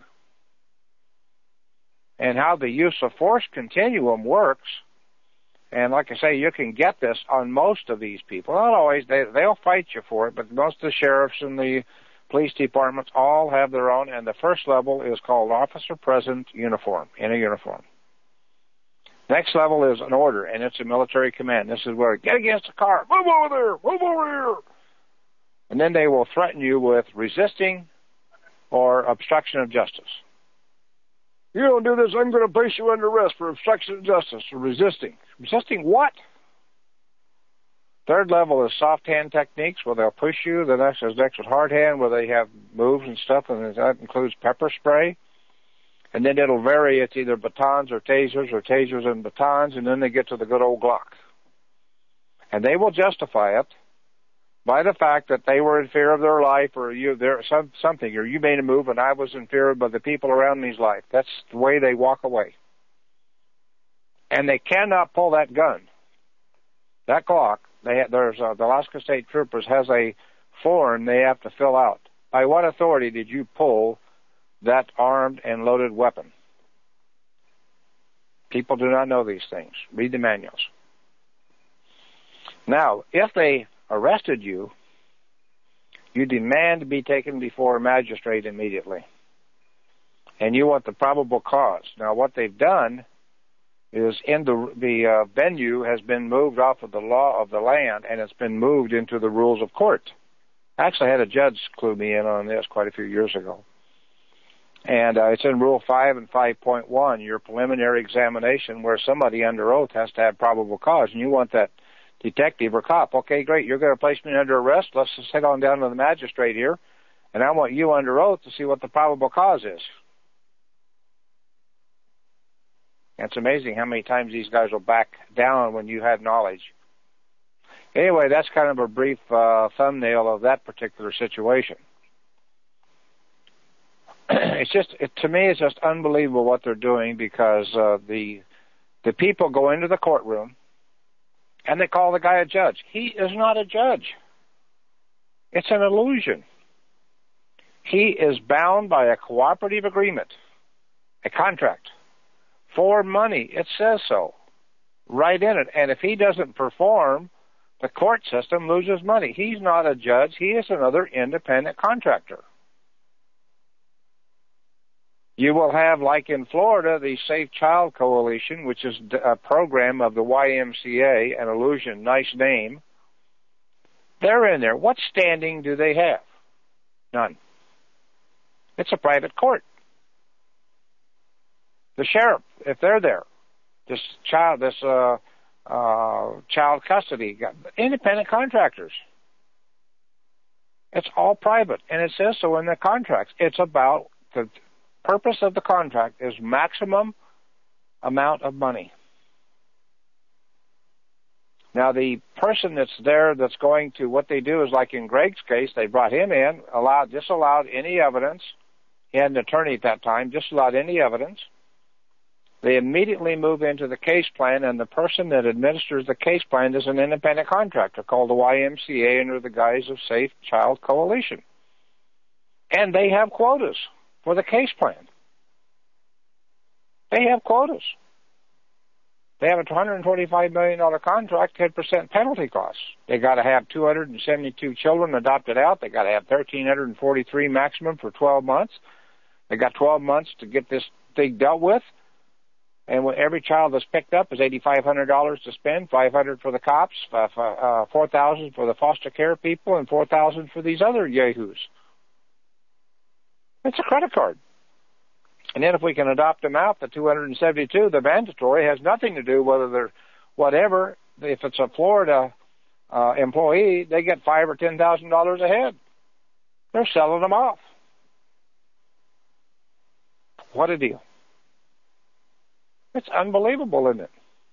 And how the use of force continuum works, and like I say, you can get this on most of these people. Not always, they, they'll fight you for it, but most of the sheriffs and the police departments all have their own, and the first level is called officer present uniform, in a uniform. Next level is an order, and it's a military command. This is where, get against the car, move over there, move over here. And then they will threaten you with resisting or obstruction of justice. You don't do this, I'm going to place you under arrest for obstruction of justice or resisting. Resisting what? Third level is soft hand techniques where they'll push you. The next is next is hard hand where they have moves and stuff, and that includes pepper spray. And then it'll vary. It's either batons or tasers or tasers and batons, and then they get to the good old Glock. And they will justify it by the fact that they were in fear of their life, or you there some something, or you made a move and I was in fear of the people around me's life. That's the way they walk away. And they cannot pull that gun, that Glock. They there's uh, the Alaska State Troopers has a form they have to fill out. By what authority did you pull that armed and loaded weapon? People do not know these things. Read the manuals. Now, if they arrested you, you demand to be taken before a magistrate immediately. And you want the probable cause. Now, what they've done is in the the uh, venue has been moved off of the law of the land, and it's been moved into the rules of court. I actually had a judge clue me in on this quite a few years ago. And uh, it's in Rule five and five point one, your preliminary examination, where somebody under oath has to have probable cause, and you want that detective or cop. Okay, great, you're going to place me under arrest. Let's just head on down to the magistrate here, and I want you under oath to see what the probable cause is. It's amazing how many times these guys will back down when you have knowledge. Anyway, that's kind of a brief uh, thumbnail of that particular situation. It's just, it, to me, it's just unbelievable what they're doing, because uh, the the people go into the courtroom and they call the guy a judge. He is not a judge. It's an illusion. He is bound by a cooperative agreement, a contract, for money. It says so right in it. And if he doesn't perform, the court system loses money. He's not a judge. He is another independent contractor. You will have, like in Florida, the Safe Child Coalition, which is a program of the Y M C A, an illusion, nice name. They're in there. What standing do they have? None. It's a private court. The sheriff, if they're there, this child, this uh, uh, child custody, independent contractors. It's all private, and it says so in the contracts. It's about the purpose of the contract is maximum amount of money. Now, the person that's there that's going to, what they do is, like in Greg's case, they brought him in, allowed, disallowed any evidence. He had an attorney at that time, disallowed any evidence. They immediately move into the case plan, and the person that administers the case plan is an independent contractor called the Y M C A under the guise of Safe Child Coalition. And they have quotas for the case plan. They have quotas. They have a two hundred twenty-five million dollars contract, ten percent penalty costs. They got to have two hundred seventy-two children adopted out. They got to have one thousand three hundred forty-three maximum for twelve months. They got twelve months to get this thing dealt with. And when every child that's picked up is eight thousand five hundred dollars to spend, five hundred dollars for the cops, uh, four thousand dollars for the foster care people, and four thousand dollars for these other yahoos. It's a credit card. And then if we can adopt them out, the two hundred seventy-two, the mandatory, has nothing to do whether they're whatever. If it's a Florida uh, employee, they get five or ten thousand dollars a head. They're selling them off. What a deal! It's unbelievable, isn't it?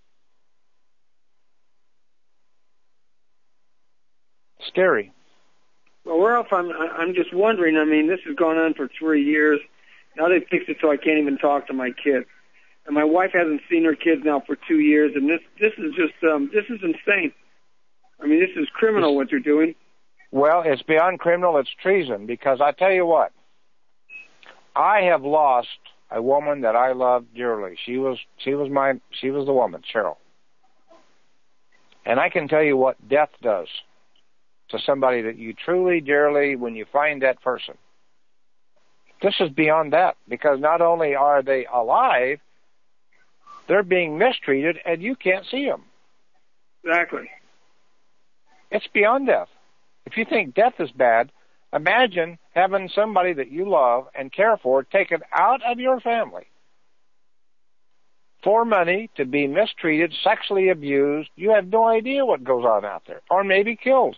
Scary. Well, Ralph, I'm I'm just wondering. I mean, this has gone on for three years. Now they fixed it so I can't even talk to my kids, and my wife hasn't seen her kids now for two years. And this this is just um, this is insane. I mean, this is criminal what they're doing. Well, it's beyond criminal. It's treason. Because I tell you what, I have lost a woman that I loved dearly. She was she was my she was the woman, Cheryl. And I can tell you what death does to somebody that you truly, dearly, when you find that person. This is beyond that, because not only are they alive, they're being mistreated, and you can't see them. Exactly. It's beyond death. If you think death is bad, imagine having somebody that you love and care for taken out of your family for money to be mistreated, sexually abused. You have no idea what goes on out there, or maybe killed.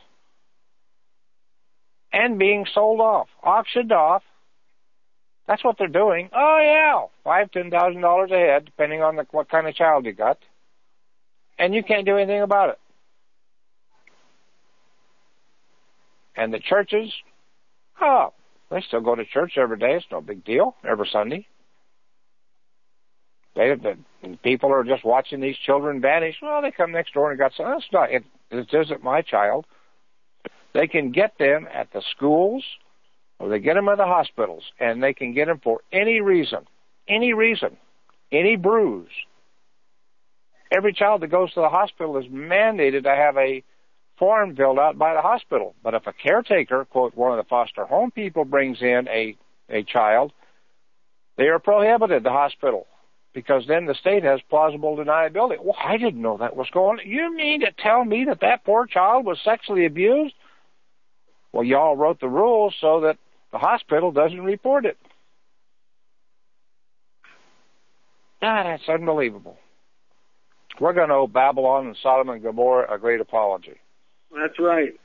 And being sold off, auctioned off. That's what they're doing. Oh, yeah, five, ten thousand dollars a head, depending on the, what kind of child you got. And you can't do anything about it. And the churches, oh, they still go to church every day. It's no big deal, every Sunday. They, the people are just watching these children vanish. Well, they come next door and got some. That's not, it, it isn't my child. They can get them at the schools, or they get them at the hospitals, and they can get them for any reason, any reason, any bruise. Every child that goes to the hospital is mandated to have a form filled out by the hospital. But if a caretaker, quote, one of the foster home people brings in a, a child, they are prohibited the hospital, because then the state has plausible deniability. Well, I didn't know that was going on. You mean to tell me that that poor child was sexually abused? Well, y'all wrote the rules so that the hospital doesn't report it. Ah, that's unbelievable. We're going to owe Babylon and Sodom and Gomorrah a great apology. That's right.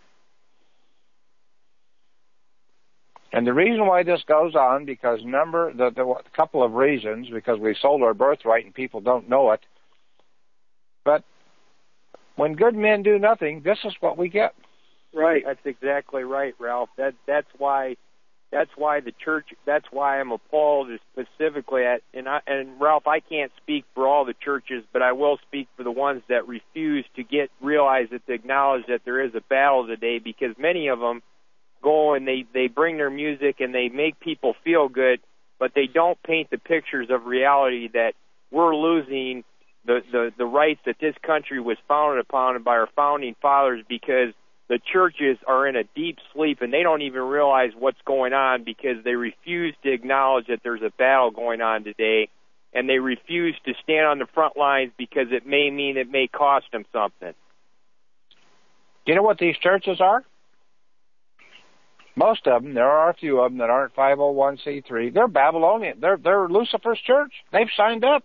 And the reason why this goes on, because number, the, the a couple of reasons, because we sold our birthright and people don't know it. But when good men do nothing, this is what we get. Right. That's exactly right, Ralph. That that's why that's why the church. That's why I'm appalled specifically at and I, and Ralph. I can't speak for all the churches, but I will speak for the ones that refuse to get realize that to acknowledge that there is a battle today. Because many of them go and they they bring their music and they make people feel good, but they don't paint the pictures of reality that we're losing the the, the rights that this country was founded upon by our founding fathers, because the churches are in a deep sleep, and they don't even realize what's going on because they refuse to acknowledge that there's a battle going on today, and they refuse to stand on the front lines because it may mean it may cost them something. Do you know what these churches are? Most of them, there are a few of them that aren't five oh one c three. They're Babylonian. They're, they're Lucifer's church. They've signed up.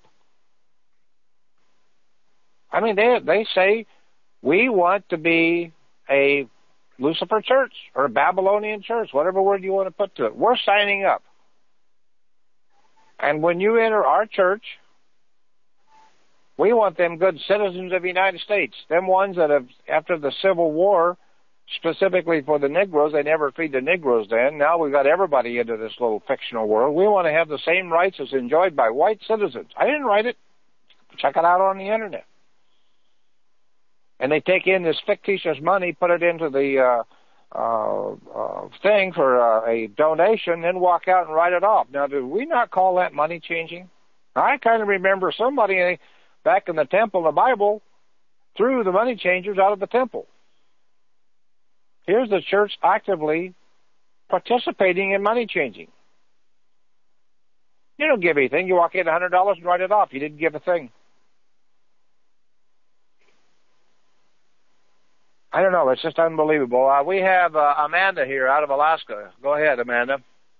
I mean, they they say, we want to be a Lucifer church or a Babylonian church, whatever word you want to put to it. We're signing up. And when you enter our church, we want them good citizens of the United States. Them ones that have, after the Civil War, specifically for the Negroes, they never freed the Negroes then. Now we've got everybody into this little fictional world. We want to have the same rights as enjoyed by white citizens. I didn't write it. Check it out on the internet. And they take in this fictitious money, put it into the uh, uh, uh, thing for uh, a donation, then walk out and write it off. Now, do we not call that money changing? I kind of remember somebody back in the temple in the Bible threw the money changers out of the temple. Here's the church actively participating in money changing. You don't give anything. You walk in one hundred dollars and write it off. You didn't give a thing. I don't know. It's just unbelievable. Uh, we have uh, Amanda here out of Alaska. Go ahead, Amanda.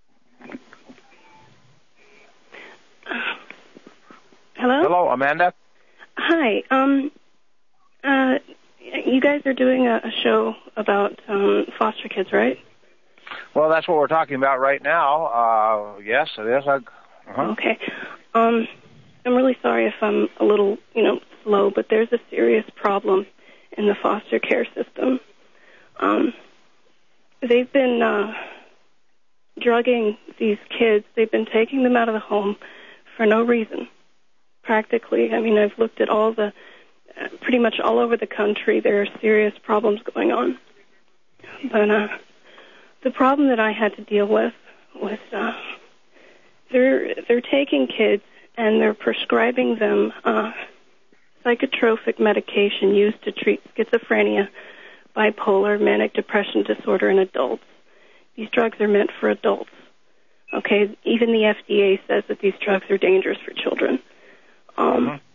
Hello? Hello, Amanda. Hi. Um, uh, you guys are doing a, a show about um, foster kids, right? Well, that's what we're talking about right now. Uh, yes, it is. Uh, uh-huh. Okay. Um, I'm really sorry if I'm a little, you know, slow, but there's a serious problem in the foster care system. Um, they've been uh, drugging these kids. They've been taking them out of the home for no reason, practically. I mean, I've looked at all the, uh, pretty much all over the country, there are serious problems going on. But uh, the problem that I had to deal with was uh, they're they're taking kids and they're prescribing them uh, psychotropic medication used to treat schizophrenia, bipolar, manic depression disorder in adults. These drugs are meant for adults. Okay, even the F D A says that these drugs are dangerous for children. Um, uh-huh.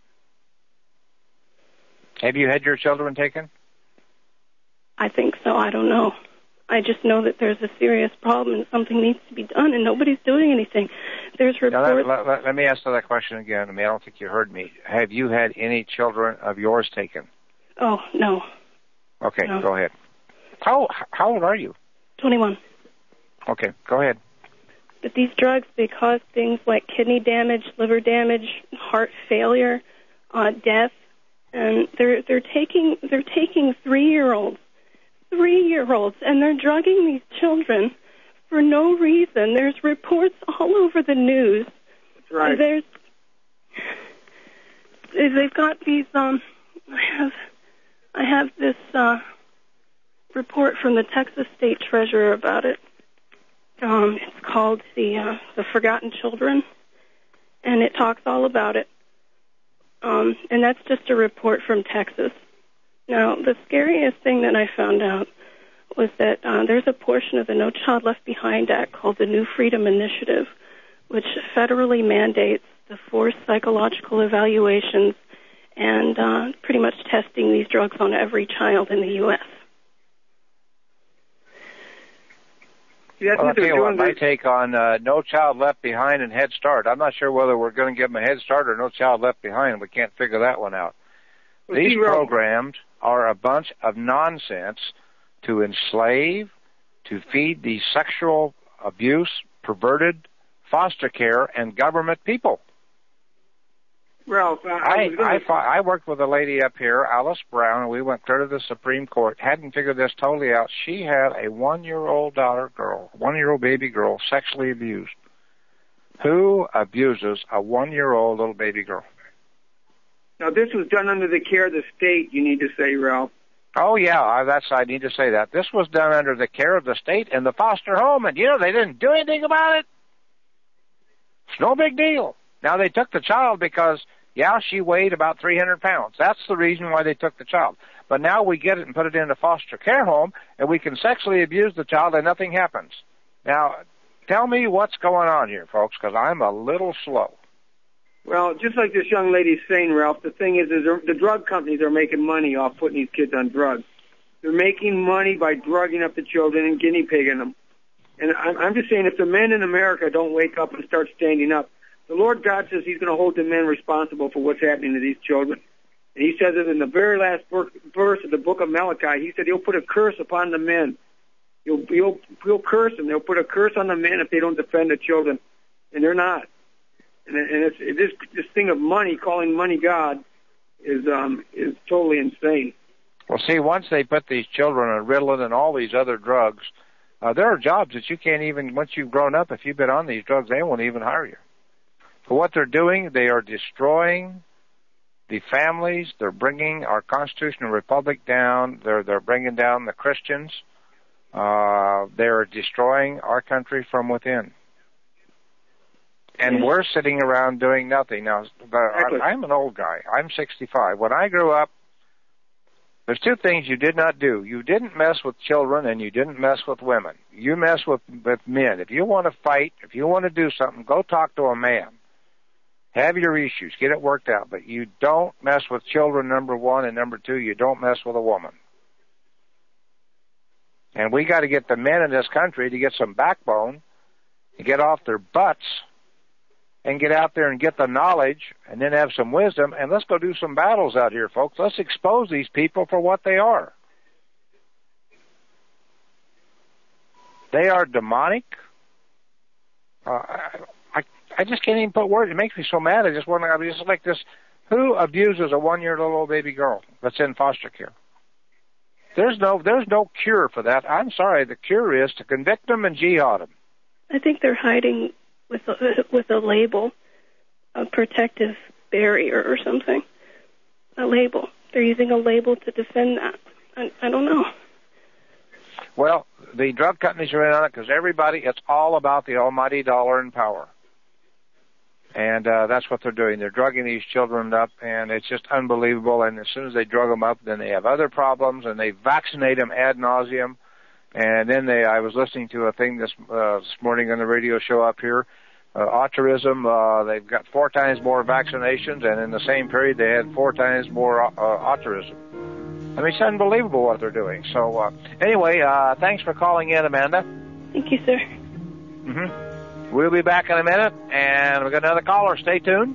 Have you had your children taken? I think so. I don't know. I just know that there's a serious problem and something needs to be done, and nobody's doing anything. There's reports. Now, let, let, let me ask that question again. I mean, I don't think you heard me. Have you had any children of yours taken? Oh, no. Okay, no. Go ahead. How how old are you? twenty-one. Okay, go ahead. But these drugs, they cause things like kidney damage, liver damage, heart failure, uh, death, and they're they're taking they're taking three-year-olds, three-year-olds, and they're drugging these children for no reason. There's reports all over the news. That's right. There's they've got these. Um, I have I have this uh, report from the Texas State Treasurer about it. Um, it's called the uh, the Forgotten Children, and it talks all about it. Um, and that's just a report from Texas. Now, the scariest thing that I found out was that uh, there's a portion of the No Child Left Behind Act called the New Freedom Initiative, which federally mandates the forced psychological evaluations and uh, pretty much testing these drugs on every child in the U S Well, I'll tell you what, my take on uh, No Child Left Behind and Head Start. I'm not sure whether we're going to give them a Head Start or No Child Left Behind. We can't figure that one out. Well, These zero. programs are a bunch of nonsense to enslave, to feed the sexual abuse, perverted foster care, and government people. Ralph, I, I, I, was gonna... I, fought, I worked with a lady up here, Alice Brown, and we went clear to the Supreme Court. Hadn't figured this totally out. She had a one-year-old daughter girl, one-year-old baby girl, sexually abused. Who abuses a one-year-old little baby girl? Now, this was done under the care of the state, you need to say, Ralph. Oh, yeah, that's, I need to say that. This was done under the care of the state and the foster home, and, you know, they didn't do anything about it. It's no big deal. Now, they took the child because, yeah, she weighed about three hundred pounds. That's the reason why they took the child. But now we get it and put it in a foster care home, and we can sexually abuse the child and nothing happens. Now, tell me what's going on here, folks, because I'm a little slow. Well, just like this young lady's saying, Ralph, the thing is, is the drug companies are making money off putting these kids on drugs. They're making money by drugging up the children and guinea pigging them. And I'm, I'm just saying, if the men in America don't wake up and start standing up, the Lord God says he's going to hold the men responsible for what's happening to these children. And he says it in the very last verse of the book of Malachi. He said he'll put a curse upon the men. He'll, he'll, he'll curse them. He'll put a curse on the men if they don't defend the children. And they're not. And, and it's, it, this, this thing of money, calling money God, is um, is totally insane. Well, see, once they put these children on Ritalin and all these other drugs, uh, there are jobs that you can't even, once you've grown up, if you've been on these drugs, they won't even hire you. For what they're doing, they are destroying the families. They're bringing our constitutional republic down. They're they're bringing down the Christians. Uh, they're destroying our country from within. And we're sitting around doing nothing. Now, the, I'm an old guy. I'm sixty-five. When I grew up, there's two things you did not do. You didn't mess with children, and you didn't mess with women. You mess with, with men. If you want to fight, if you want to do something, go talk to a man. Have your issues. Get it worked out. But you don't mess with children, number one, and number two, you don't mess with a woman. And we got to get the men in this country to get some backbone, to get off their butts, and get out there and get the knowledge, and then have some wisdom, and let's go do some battles out here, folks. Let's expose these people for what they are. They are demonic. Uh, I, I just can't even put words. It makes me so mad. I just want to, I mean, it's like this. Who abuses a one-year-old baby girl that's in foster care? There's no, there's no cure for that. I'm sorry. The cure is to convict them and jihad them. I think they're hiding with a, with a label, a protective barrier or something. A label. They're using a label to defend that. I, I don't know. Well, the drug companies are in on it because everybody, it's all about the almighty dollar and power. And uh, that's what they're doing. They're drugging these children up, and it's just unbelievable. And as soon as they drug them up, then they have other problems, and they vaccinate them ad nauseum. And then they, I was listening to a thing this, uh, this morning on the radio show up here, uh, autism. Uh, they've got four times more vaccinations, and in the same period, they had four times more uh, autism. I mean, it's unbelievable what they're doing. So, uh, anyway, uh, thanks for calling in, Amanda. Thank you, sir. Mm-hmm. We'll be back in a minute, and we've got another caller. Stay tuned.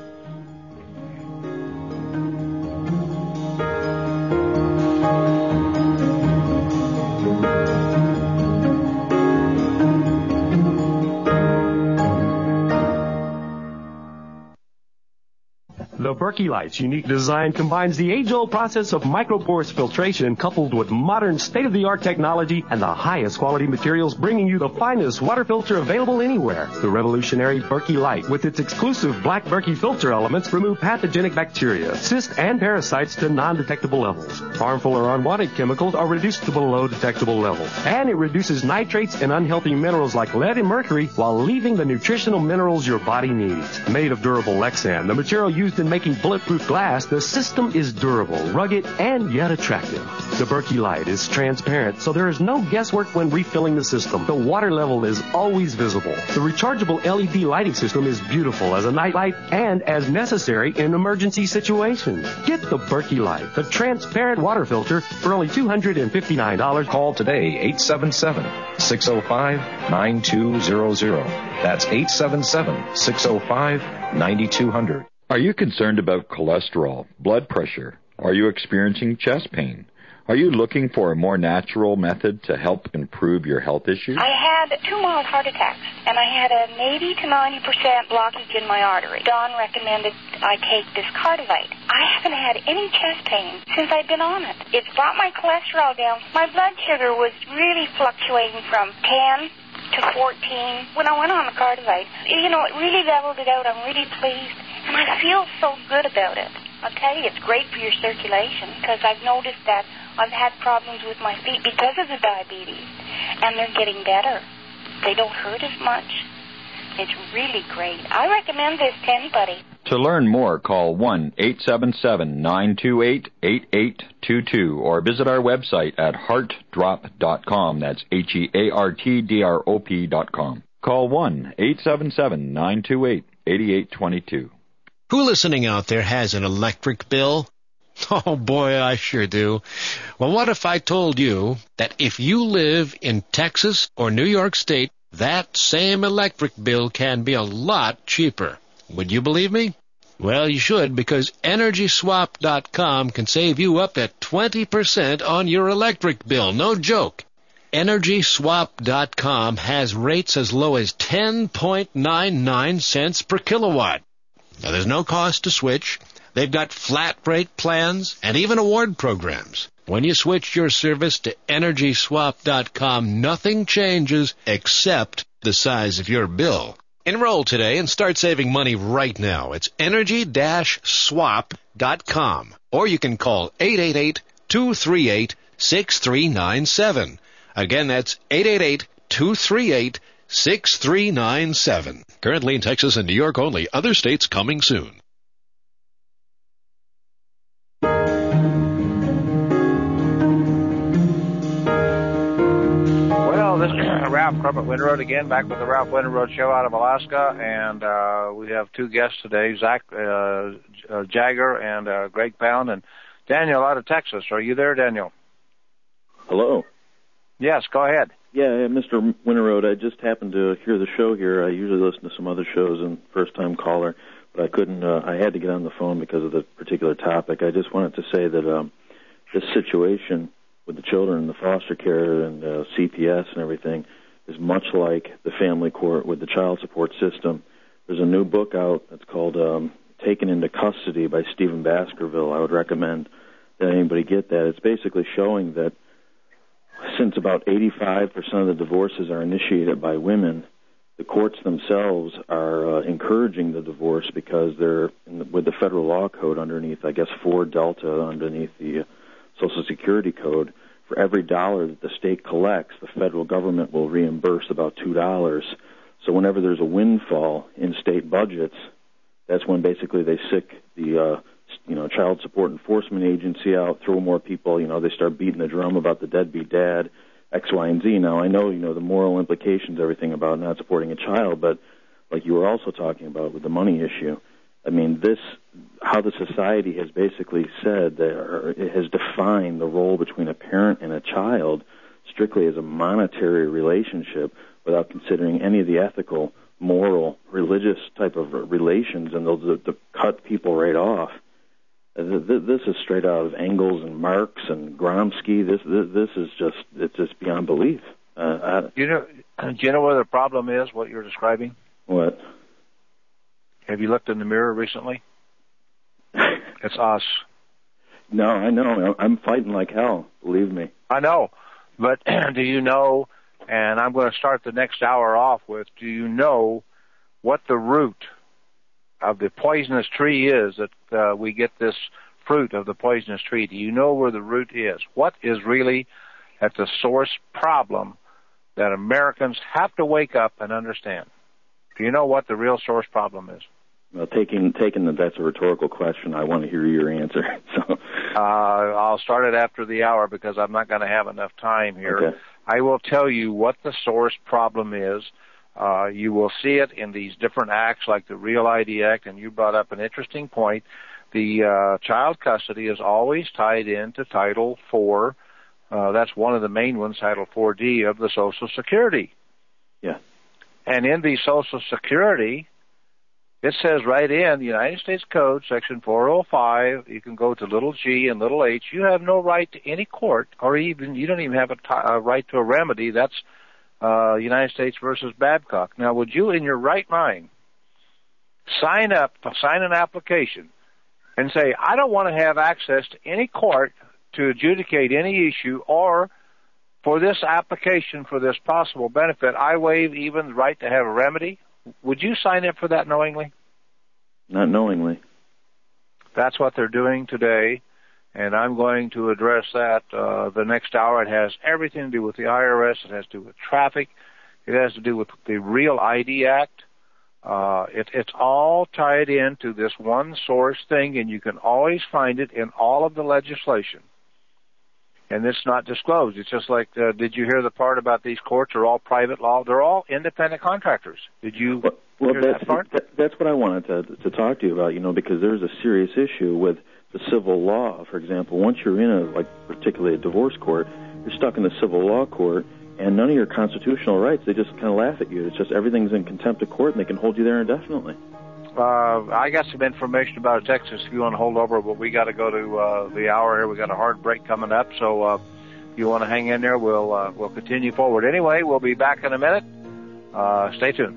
The Berkey Light's unique design combines the age-old process of microporous filtration coupled with modern state-of-the-art technology and the highest quality materials, bringing you the finest water filter available anywhere. The revolutionary Berkey Light, with its exclusive black Berkey filter elements, remove pathogenic bacteria, cysts, and parasites to non-detectable levels. Harmful or unwanted chemicals are reduced to below detectable levels. And it reduces nitrates and unhealthy minerals like lead and mercury while leaving the nutritional minerals your body needs. Made of durable Lexan, the material used in making bulletproof glass, the system is durable, rugged, and yet attractive. The Berkey Light is transparent, so there is no guesswork when refilling the system. The water level is always visible. The rechargeable L E D lighting system is beautiful as a night light and as necessary in emergency situations. Get the Berkey Light, the transparent water filter, for only two hundred fifty-nine dollars. Call today, eight seven seven, six oh five, nine two zero zero. That's eight seven seven, six oh five, nine two zero zero. Are you concerned about cholesterol, blood pressure? Are you experiencing chest pain? Are you looking for a more natural method to help improve your health issues? I had two mild heart attacks, and I had an eighty to ninety percent blockage in my artery. Don recommended I take this Cardivite. I haven't had any chest pain since I've been on it. It's brought my cholesterol down. My blood sugar was really fluctuating from ten to fourteen when I went on the Cardivite. You know, it really leveled it out. I'm really pleased. And I feel so good about it. I'll tell you, it's great for your circulation because I've noticed that I've had problems with my feet because of the diabetes, and they're getting better. They don't hurt as much. It's really great. I recommend this to anybody. To learn more, call one eight seven seven, nine two eight, eight eight two two or visit our website at heart drop dot com. That's H E A R T D R O P dot com. Call one eight seven seven, nine two eight, eight eight two two. Who listening out there has an electric bill? Oh, boy, I sure do. Well, what if I told you that if you live in Texas or New York State, that same electric bill can be a lot cheaper? Would you believe me? Well, you should, because energy swap dot com can save you up to twenty percent on your electric bill. No joke. energy swap dot com has rates as low as ten point nine nine cents per kilowatt. Now, there's no cost to switch. They've got flat rate plans and even award programs. When you switch your service to energy swap dot com, nothing changes except the size of your bill. Enroll today and start saving money right now. It's energy swap dot com. Or you can call eight eight eight, two three eight, six three nine seven. Again, that's eight eight eight, two three eight, six three nine seven. Currently in Texas and New York only. Other states coming soon. Well, this is Ralph Crumpet Winterroad again, back with the Ralph Winterroad Show out of Alaska, and uh, we have two guests today, Zach uh, uh, Jagger and uh, Greg Pound, and Daniel out of Texas. Are you there, Daniel? Hello. Yes, go ahead. Yeah, Mister Winterroad, I just happened to hear the show here. I usually listen to some other shows and first-time caller, but I couldn't, uh, I had to get on the phone because of the particular topic. I just wanted to say that um, this situation with the children in the foster care and uh, C P S and everything is much like the family court with the child support system. there's a new book out that's called um, Taken into Custody by Stephen Baskerville. I would recommend that anybody get that. It's basically showing that since about eighty-five percent of the divorces are initiated by women, the courts themselves are uh, encouraging the divorce because they're, in the, with the federal law code underneath, I guess, four delta underneath the uh, Social Security code, for every dollar that the state collects, the federal government will reimburse about two dollars. So whenever there's a windfall in state budgets, that's when basically they sick the uh, you know, Child Support Enforcement Agency out, throw more people, you know, they start beating the drum about the deadbeat dad, X, Y, and Z. Now, I know, you know, the moral implications, everything about not supporting a child, but like you were also talking about with the money issue, I mean, this, how the society has basically said that, or it has defined the role between a parent and a child strictly as a monetary relationship without considering any of the ethical, moral, religious type of relations, and they'll to, to cut people right off. This is straight out of Engels and Marx and Gromsky. This this, this is just it's just beyond belief. Uh, I, you know, do you know where the problem is? What you're describing? What? Have you looked in the mirror recently? It's us. No, I know. I'm fighting like hell. Believe me. I know, but do you know? And I'm going to start the next hour off with: do you know what the root of the poisonous tree is that uh, we get this fruit of the poisonous tree? Do you know where the root is? What is really at the source problem that Americans have to wake up and understand? Do you know what the real source problem is? Well, taking taking that that's a rhetorical question, I want to hear your answer. So, uh, I'll start it after the hour because I'm not going to have enough time here. Okay. I will tell you what the source problem is. Uh, you will see it in these different acts like the Real I D Act, and you brought up an interesting point. The uh, child custody is always tied into Title four. Uh, that's one of the main ones, Title four D of the Social Security. Yeah. And in the Social Security, it says right in the United States Code, Section four oh five, you can go to little g and little h. You have no right to any court, or even you don't even have a, t- a right to a remedy. That's Uh, United States versus Babcock. Now, would you, in your right mind, sign up, sign an application, and say, I don't want to have access to any court to adjudicate any issue, or for this application, for this possible benefit, I waive even the right to have a remedy? Would you sign up for that knowingly? Not knowingly. That's what they're doing today. And I'm going to address that uh, the next hour. It has everything to do with the I R S. It has to do with traffic. It has to do with the Real I D Act. Uh, it, it's all tied into this one source thing, and you can always find it in all of the legislation. And it's not disclosed. It's just like, uh, did you hear the part about these courts are all private law? They're all independent contractors. Did you well, well, hear that's, that part? That, that's what I wanted to, to talk to you about, you know, because there's a serious issue with the civil law. For example, once you're in a, like, particularly a divorce court, you're stuck in the civil law court, and none of your constitutional rights, they just kind of laugh at you. It's just everything's in contempt of court, and they can hold you there indefinitely. Uh, I got some information about Texas if you want to hold over, but we got to go to uh, the hour here. We got a hard break coming up, so uh, if you want to hang in there, we'll uh, we'll continue forward. Anyway, we'll be back in a minute. Uh, stay tuned.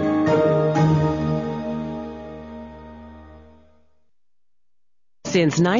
Since